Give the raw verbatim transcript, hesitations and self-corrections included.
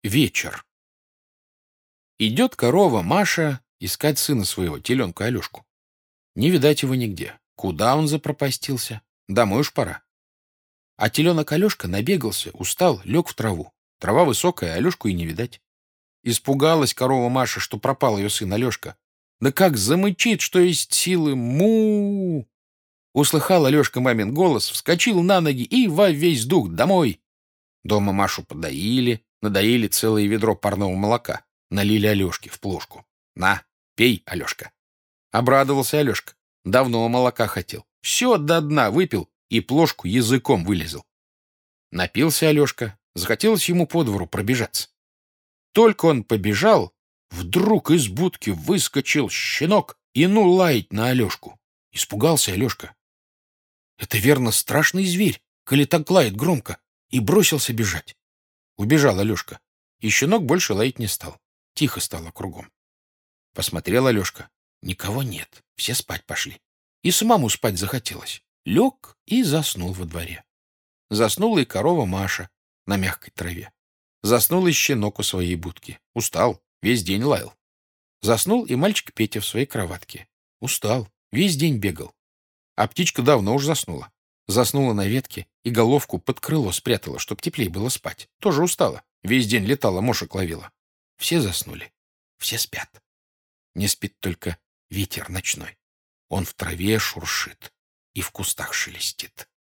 Вечер. Идет корова Маша искать сына своего, теленка Алешку. Не видать его нигде. Куда он запропастился? Домой уж пора. А теленок Алешка набегался, устал, лег в траву. Трава высокая, Алешку и не видать. Испугалась корова Маша, что пропал ее сын Алешка. Да как замычит, что есть силы. Му! Услыхал Алешка мамин голос, вскочил на ноги и во весь дух домой. Дома Машу подоили, надоили целое ведро парного молока. Налили Алешке в плошку. На, пей, Алешка. Обрадовался Алешка. Давно молока хотел. Все до дна выпил и плошку языком вылезал. Напился Алешка. Захотелось ему по двору пробежаться. Только он побежал, вдруг из будки выскочил щенок и ну лаять на Алешку. Испугался Алешка. Это верно страшный зверь, коли так лает громко, и бросился бежать. Убежал Алешка, и щенок больше лаять не стал. Тихо стало кругом. Посмотрел Алешка. Никого нет, все спать пошли. И самому спать захотелось. Лег и заснул во дворе. Заснула и корова Маша на мягкой траве. Заснул и щенок у своей будки. Устал, весь день лаял. Заснул и мальчик Петя в своей кроватке. Устал, весь день бегал. А птичка давно уж заснула. Заснула на ветке и головку под крыло спрятала, чтоб теплее было спать. Тоже устала. Весь день летала, мошек ловила. Все заснули. Все спят. Не спит только ветер ночной. Он в траве шуршит и в кустах шелестит.